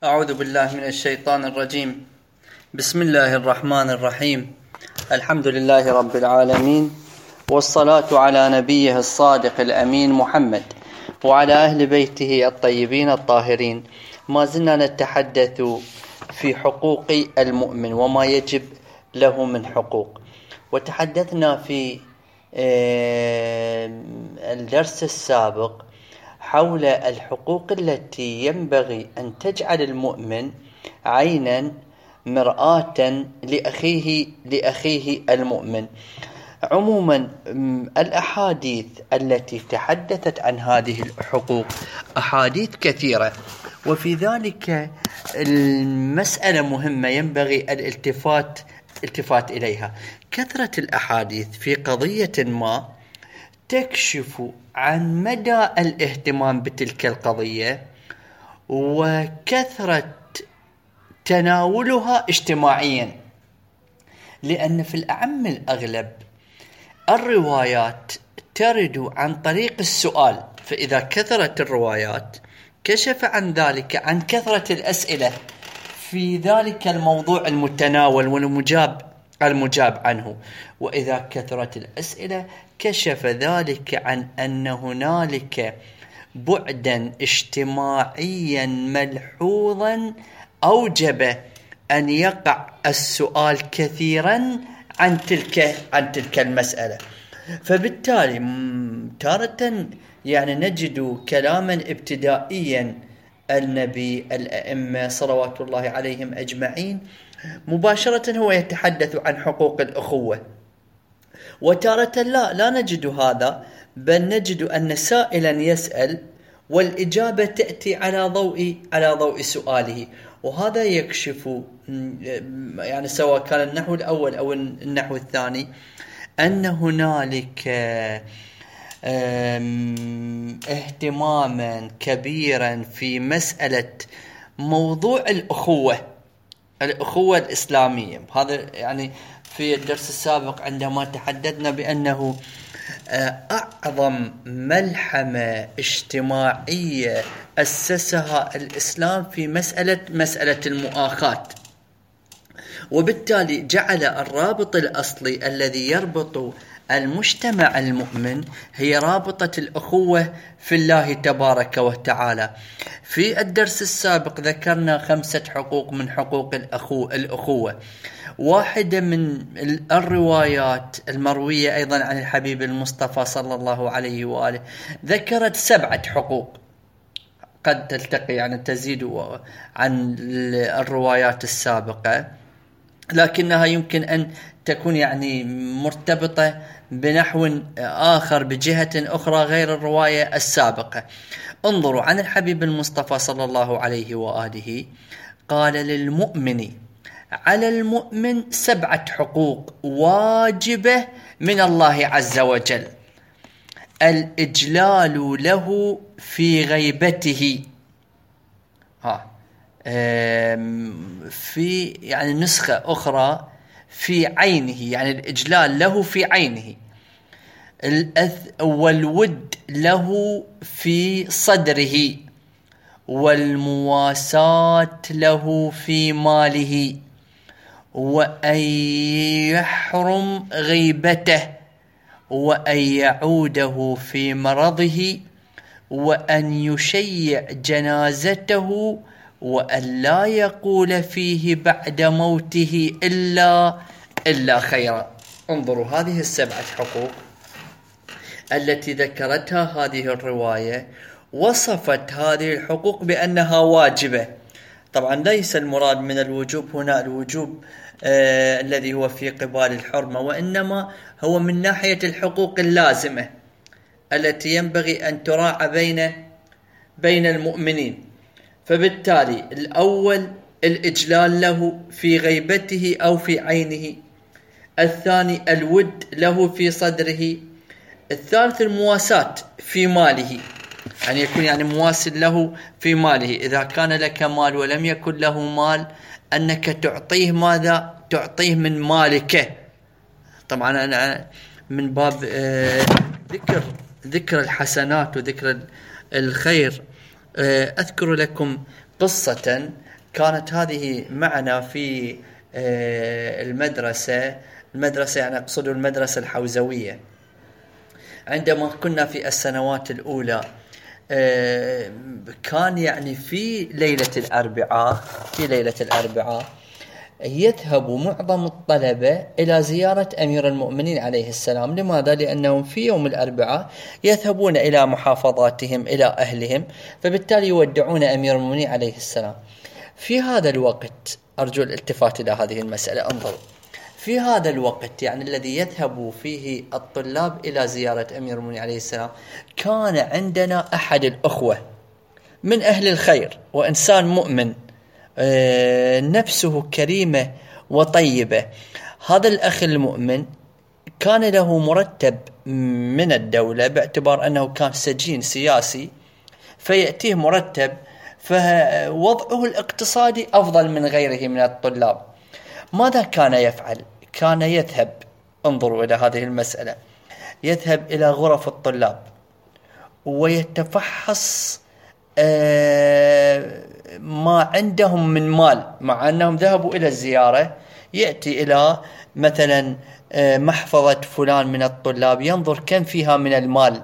أعوذ بالله من الشيطان الرجيم. بسم الله الرحمن الرحيم. الحمد لله رب العالمين، والصلاة على نبيه الصادق الأمين محمد وعلى أهل بيته الطيبين الطاهرين. ما زلنا نتحدث في حقوق المؤمن وما يجب له من حقوق، وتحدثنا في الدرس السابق حول الحقوق التي ينبغي أن تجعل المؤمن عينا مرآة لأخيه المؤمن. عموما الأحاديث التي تحدثت عن هذه الحقوق أحاديث كثيرة، وفي ذلك المسألة مهمة ينبغي الالتفات إليها. كثرة الأحاديث في قضية ما تكشف عن مدى الاهتمام بتلك القضية وكثرة تناولها اجتماعيا، لأن في الأعم الأغلب الروايات ترد عن طريق السؤال، فإذا كثرت الروايات كشف عن ذلك عن كثرة الأسئلة في ذلك الموضوع المتناول والمجاب عنه، وإذا كثرت الأسئلة كشف ذلك عن أن هنالك بعدا اجتماعيا ملحوظا أوجب أن يقع السؤال كثيرا عن تلك المسألة. فبالتالي تارة نجد كلاما ابتدائيا النبي الأئمة صلوات الله عليهم أجمعين مباشرة هو يتحدث عن حقوق الأخوة، وتارة لا نجد هذا، بل نجد أن سائلا يسأل والإجابة تأتي على ضوء سؤاله، وهذا يكشف سواء كان النحو الأول أو النحو الثاني أن هنالك اهتماما كبيرا في مسألة موضوع الأخوة الإسلامية. هذا في الدرس السابق عندما تحدثنا بأنه أعظم ملحمة اجتماعية أسسها الإسلام في مسألة المؤاخاة، وبالتالي جعل الرابط الأصلي الذي يربط المجتمع المؤمن هي رابطة الأخوة في الله تبارك وتعالى. في الدرس السابق ذكرنا 5 حقوق من حقوق الأخوة. واحدة من الروايات المروية أيضا عن الحبيب المصطفى صلى الله عليه وآله ذكرت 7 حقوق، قد تلتقي تزيد عن الروايات السابقة، لكنها يمكن أن تكون مرتبطة بنحو آخر بجهة أخرى غير الرواية السابقة. انظروا، عن الحبيب المصطفى صلى الله عليه وآله قال للمؤمن على المؤمن 7 حقوق واجبة من الله عز وجل: الإجلال له في غيبته، في نسخة أخرى في عينه، الإجلال له في عينه، والود له في صدره، والمواساة له في ماله، وأن يحرم غيبته، وأن يعوده في مرضه، وأن يشيع جنازته، وأن لا يقول فيه بعد موته إلا خيرا. انظروا، هذه 7 حقوق التي ذكرتها هذه الرواية وصفت هذه الحقوق بأنها واجبة. طبعا ليس المراد من الوجوب هنا الوجوب الذي هو في قبال الحرمة، وإنما هو من ناحية الحقوق اللازمة التي ينبغي أن تراعى بين المؤمنين. فبالتالي الأول الإجلال له في غيبته أو في عينه، الثاني الود له في صدره، الثالث المواساة في ماله، يكون مواسل له في ماله. إذا كان لك مال ولم يكن له مال، أنك تعطيه ماذا؟ تعطيه من مالك. طبعا أنا من باب ذكر الحسنات وذكر الخير أذكر لكم قصة كانت هذه معنا في المدرسة يعني أقصد المدرسة الحوزوية، عندما كنا في السنوات الأولى. كان يعني في ليلة الأربعاء يذهب معظم الطلبة إلى زيارة أمير المؤمنين عليه السلام. لماذا؟ لأنهم في يوم الأربعاء يذهبون إلى محافظاتهم، إلى أهلهم، فبالتالي يودعون أمير المؤمنين عليه السلام. في هذا الوقت أرجو الالتفات إلى هذه المسألة. انظروا، في هذا الوقت يعني الذي يذهب فيه الطلاب إلى زيارة أمير المؤمنين عليه السلام، كان عندنا أحد الأخوة من أهل الخير وإنسان مؤمن، نفسه كريمة وطيبة. هذا الأخ المؤمن كان له مرتب من الدولة، باعتبار أنه كان سجين سياسي، فيأتيه مرتب، فوضعه الاقتصادي أفضل من غيره من الطلاب. ماذا كان يفعل؟ كان يذهب، انظروا إلى هذه المسألة، يذهب إلى غرف الطلاب ويتفحص ما عندهم من مال، مع أنهم ذهبوا إلى الزيارة. يأتي إلى مثلا محفظة فلان من الطلاب، ينظر كم فيها من المال،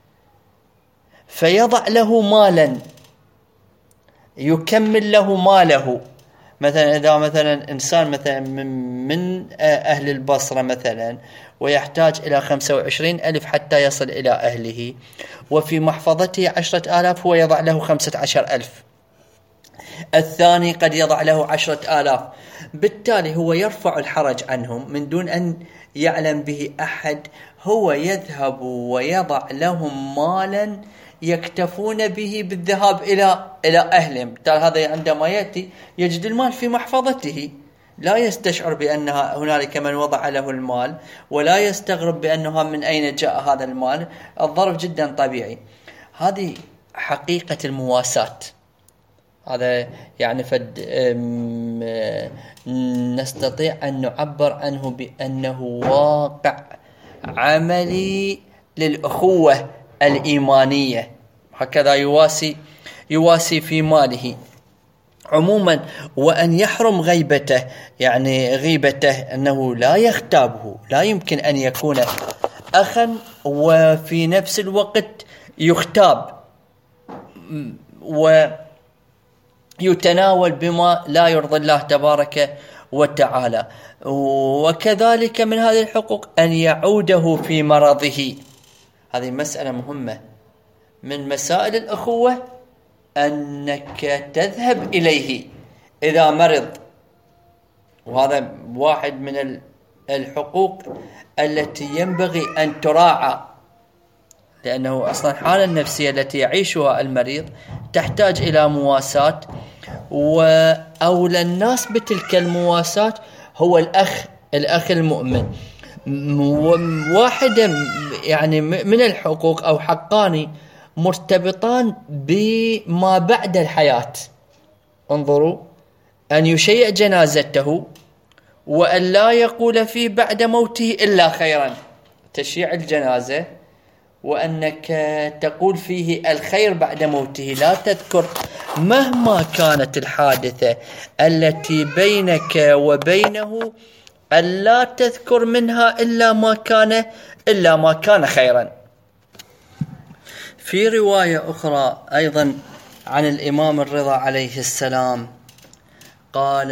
فيضع له مالا يكمل له ماله. مثلا إذا مثلا إنسان مثلا من أهل البصرة مثلا ويحتاج إلى 25,000 حتى يصل إلى أهله، وفي محفظته 10,000، هو يضع له 15,000. الثاني قد يضع له 10,000. بالتالي هو يرفع الحرج عنهم من دون أن يعلم به أحد. هو يذهب ويضع لهم مالا يكتفون به بالذهاب إلى أهلهم. بالتالي هذا عندما يأتي يجد المال في محفظته، لا يستشعر بأن هنالك من وضع له المال، ولا يستغرب بأنه من أين جاء هذا المال. الظرف جدا طبيعي. هذه حقيقة المواساة. هذا يعني نستطيع أن نعبر عنه بأنه واقع عملي للأخوة الإيمانية. هكذا يواسي في ماله عموما، وأن يحرم غيبته، يعني غيبته أنه لا يغتابه. لا يمكن أن يكون أخا وفي نفس الوقت يغتاب ويتناول بما لا يرضي الله تبارك وتعالى. وكذلك من هذه الحقوق أن يعوده في مرضه. هذه مسألة مهمة من مسائل الأخوة، أنك تذهب إليه إذا مرض، وهذا واحد من الحقوق التي ينبغي أن تراعى، لأنه أصلا الحالة النفسية التي يعيشها المريض تحتاج إلى مواساة، وأولى الناس بتلك المواساة هو الأخ المؤمن. واحدة يعني من الحقوق أو حقان مرتبطان بما بعد الحياة. انظروا، أن يشيع جنازته وأن لا يقول فيه بعد موته إلا خيرا. تشييع الجنازة وأنك تقول فيه الخير بعد موته، لا تذكر مهما كانت الحادثة التي بينك وبينه، ألا تذكر منها إلا ما كان خيرا. في رواية أخرى أيضا عن الإمام الرضا عليه السلام قال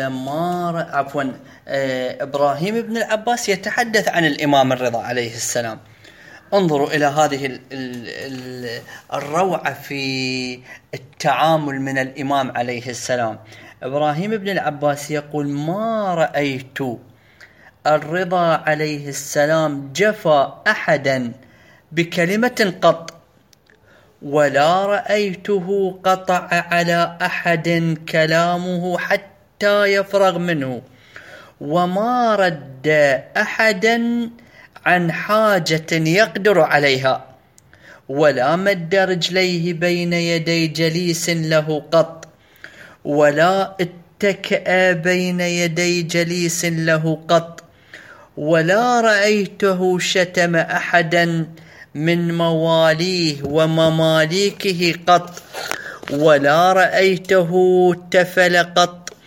إبراهيم بن العباس يتحدث عن الإمام الرضا عليه السلام. انظروا إلى هذه الروعة في التعامل من الإمام عليه السلام. إبراهيم بن العباس يقول: ما رأيت الرضا عليه السلام جفا أحدا بكلمة قط، ولا رأيته قطع على أحد كلامه حتى يفرغ منه، وما رد أحدا عن حاجة يقدر عليها، ولا مد رجليه بين يدي جليس له قط، ولا اتكأ بين يدي جليس له قط، ولا رأيته شتم أحدا من مواليه ومماليكه قط، ولا رأيته تفل قط،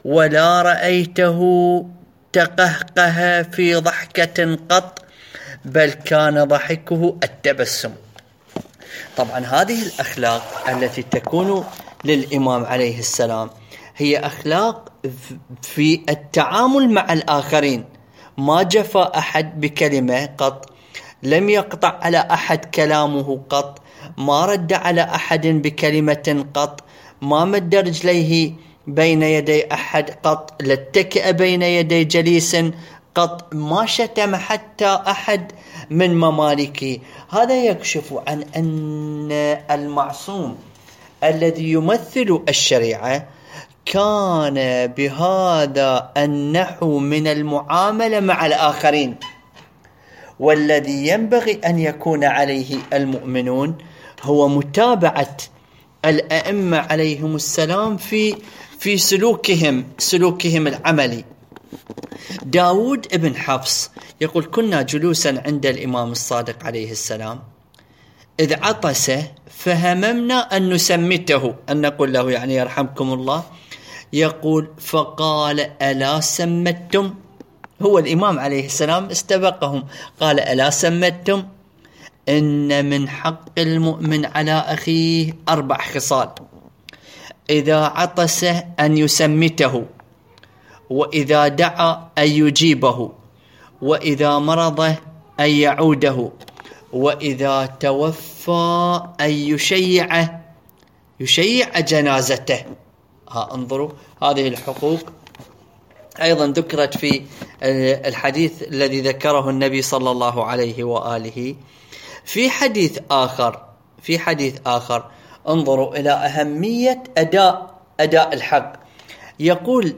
ولا رأيته تقهقه في ضحكة قط، بل كان ضحكه التبسم. طبعا هذه الأخلاق التي تكون للإمام عليه السلام هي أخلاق في التعامل مع الآخرين. ما جفى أحد بكلمة قط، لم يقطع على أحد كلامه قط، ما رد على أحد بكلمة قط، ما مد رجليه بين يدي أحد قط، لا اتكأ بين يدي جليس قط، ما شتم حتى أحد من ممالكه. هذا يكشف عن أن المعصوم الذي يمثل الشريعة كان بهذا النحو من المعاملة مع الآخرين، والذي ينبغي أن يكون عليه المؤمنون هو متابعة الأئمة عليهم السلام في سلوكهم العملي. داود ابن حفص يقول: كنا جلوسا عند الإمام الصادق عليه السلام، إذ عطس فهممنا أن نسمته، أن نقول له يعني يرحمكم الله. يقول: فقال: ألا سمتم؟ هو الإمام عليه السلام استبقهم، قال: ألا سمتم؟ إن من حق المؤمن على أخيه 4 خصال: إذا عطس أن يسمته، وإذا دعا أن يجيبه، وإذا مرض أن يعوده، وإذا توفى أن يشيع جنازته. انظروا، هذه الحقوق أيضا ذكرت في الحديث الذي ذكره النبي صلى الله عليه وآله. في حديث آخر انظروا إلى أهمية أداء الحق. يقول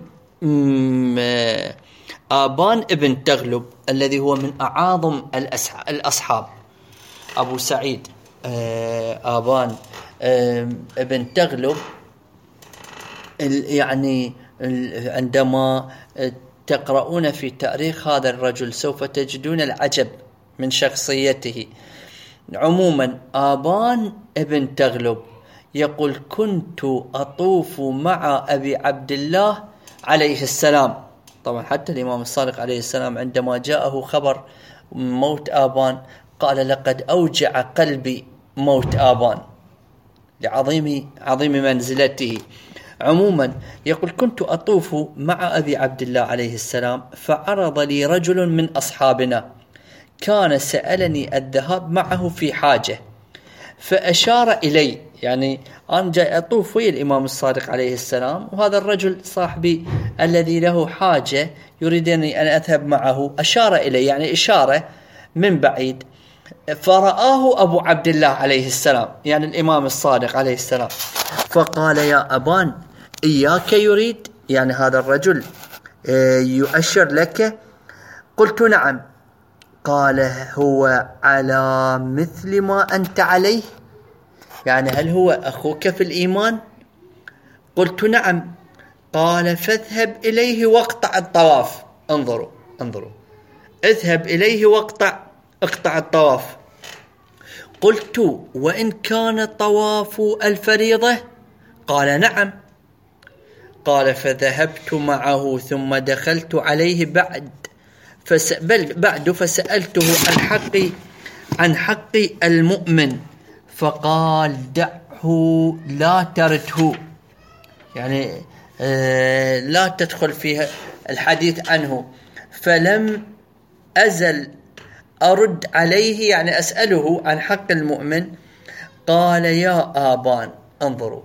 آبان ابن تغلب الذي هو من أعاظم الأصحاب، أبو سعيد آبان ابن تغلب، يعني عندما تقرؤون في تاريخ هذا الرجل سوف تجدون العجب من شخصيته. عموما آبان ابن تغلب يقول: كنت أطوف مع أبي عبد الله عليه السلام. طبعا حتى الإمام الصادق عليه السلام عندما جاءه خبر موت آبان قال: لقد أوجع قلبي موت آبان، لعظيم منزلته. عموما يقول: كنت أطوف مع أبي عبد الله عليه السلام، فعرض لي رجل من أصحابنا كان سألني الذهاب معه في حاجة، فأشار إلي، يعني أنا جاي أطوف ويا الإمام الصادق عليه السلام، وهذا الرجل صاحبي الذي له حاجة يريدني أن أذهب معه، أشار إلي يعني إشارة من بعيد، فرآه أبو عبد الله عليه السلام يعني الإمام الصادق عليه السلام، فقال: يا أبان، إياك يريد، يعني هذا الرجل يؤشر لك؟ قلت: نعم. قال: هو على مثل ما أنت عليه، يعني هل هو أخوك في الإيمان؟ قلت: نعم. قال: فاذهب إليه واقطع الطواف. انظروا اذهب إليه اقطع الطواف. قلت: وإن كان طواف الفريضة؟ قال: نعم. قال: فذهبت معه ثم دخلت عليه بعد فسألته عن حق المؤمن، فقال: دعه لا ترده، يعني لا تدخل فيها الحديث عنه. فلم أزل أرد عليه، يعني أسأله عن حق المؤمن. قال: يا آبان، انظروا،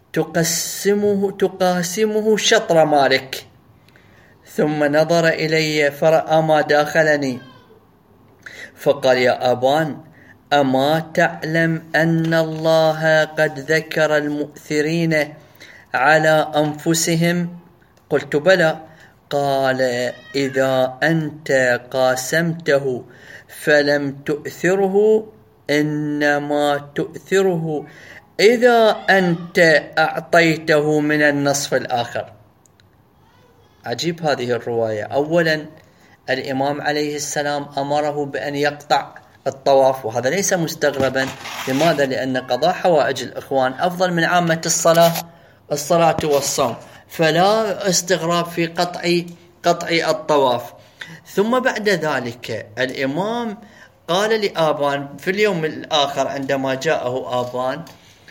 تقاسمه شطر مالك. ثم نظر إلي فرأى ما داخلني، فقال: يا آبان، أما تعلم أن الله قد ذكر المؤثرين على أنفسهم؟ قلت: بلى. قال: إذا أنت قاسمته فلم تؤثره، إنما تؤثره إذا أنت أعطيته من النصف الآخر. عجيب هذه الرواية. أولا الإمام عليه السلام أمره بأن يقطع الطواف، وهذا ليس مستغربا. لماذا؟ لأن قضاء حوائج الإخوان أفضل من عامة الصلاة والصوم. فلا استغراب في قطع الطواف. ثم بعد ذلك الإمام قال لآبان في اليوم الآخر عندما جاءه آبان،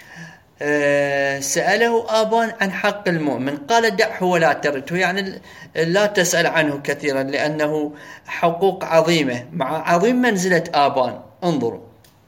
سأله آبان عن حق المؤمن، قال دعه ولا ترده، يعني لا تسأل عنه كثيرا لأنه حقوق عظيمة مع عظيم منزلة آبان. انظروا،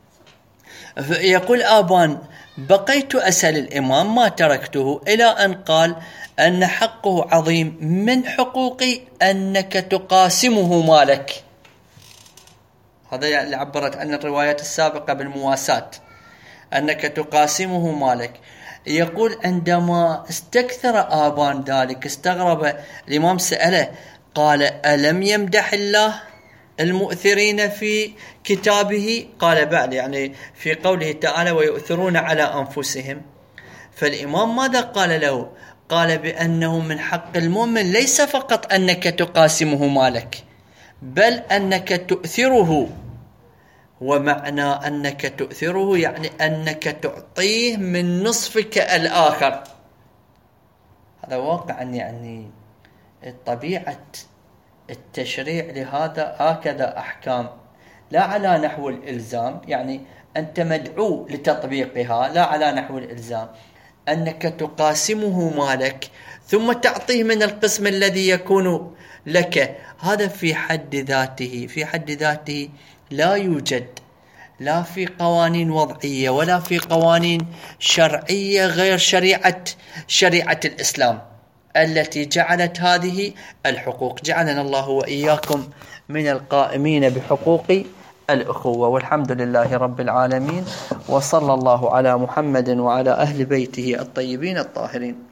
يقول آبان بقيت أسأل الإمام ما تركته إلى أن قال أن حقه عظيم، من حقوقي أنك تقاسمه مالك. هذا اللي عبرت عن الروايات السابقة بالمواساة، أنك تقاسمه مالك. يقول عندما استكثر آبان ذلك استغرب الإمام، سأله قال ألم يمدح الله المؤثرين في كتابه؟ قال بلى، يعني في قوله تعالى ويؤثرون على أنفسهم. فالإمام ماذا قال له؟ قال بأنه من حق المؤمن ليس فقط أنك تقاسمه مالك، بل أنك تؤثره. ومعنى أنك تؤثره يعني أنك تعطيه من نصفك الآخر. هذا واقعا يعني طبيعة التشريع لهذا هكذا أحكام، لا على نحو الإلزام، يعني أنت مدعو لتطبيقها لا على نحو الإلزام، أنك تقاسمه مالك ثم تعطيه من القسم الذي يكون لك. هذا في حد ذاته لا يوجد لا في قوانين وضعية ولا في قوانين شرعية غير شريعة الإسلام التي جعلت هذه الحقوق. جعلنا الله وإياكم من القائمين بحقوق الأخوة، والحمد لله رب العالمين، وصلى الله على محمد وعلى أهل بيته الطيبين الطاهرين.